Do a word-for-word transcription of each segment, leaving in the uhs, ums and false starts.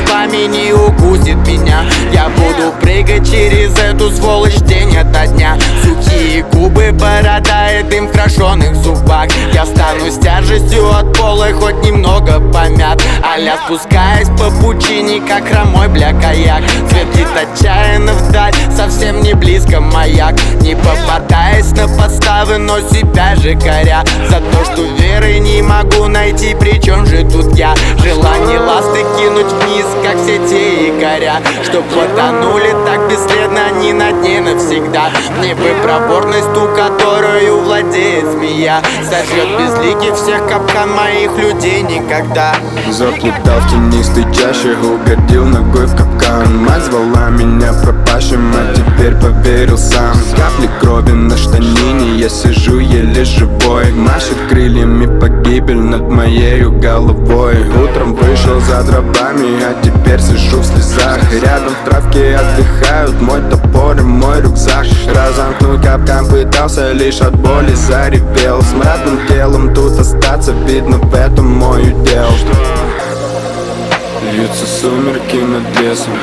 зубами не укусит меня. Я буду прыгать через эту сволочь день ото дня. Сухие губы, борода и дым в крашеных зубах. Я стану с тяжестью от пола, хоть немного помят. А-ля спускаясь по пучине, как хромой бля каяк. Светит отчаянно вдаль, совсем не близко маяк. Не попадаясь на подставы, но себя же коря за то, что веры не могу найти. Причем же тут я? Желание ласты кинуть вниз, как все те якоря, чтоб потонули так бесследно они на дне навсегда. Мне бы проворность, ту, которую владеет змея, сожжет безликий всех капкан моих людей никогда. Заплутал в тенистой чаще, угодил ногой в капкан. Мать звала меня пропащим, а теперь поверил сам. Капли крови на штанине, я сижу еле живой. Машет крыльями погибель над моею головой. Утром вышел за дровами, а теперь сижу в слезах. Рядом в травке отдыхают мой топор и мой рюкзак. Разомкнуть капкан пытался, лишь от боли заревел. С мрачным телом тут остаться, видно, в этом мой удел. Льются сумерки над лесом,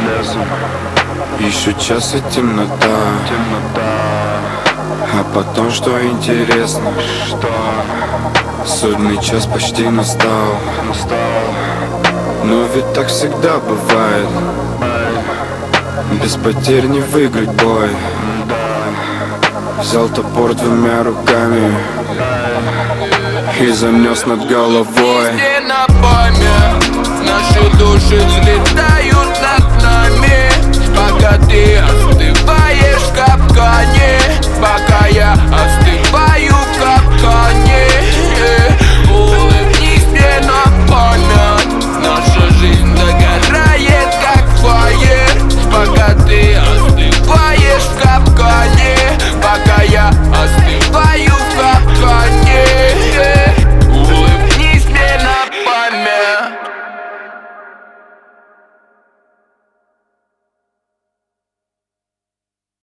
еще час и темнота. А потом, что интересно, судный час почти настал. Но ведь так всегда бывает, без потерь не выиграть бой. Взял топор двумя руками и занес над головой. Песни на память, наши души взлетают над нами. Погоди,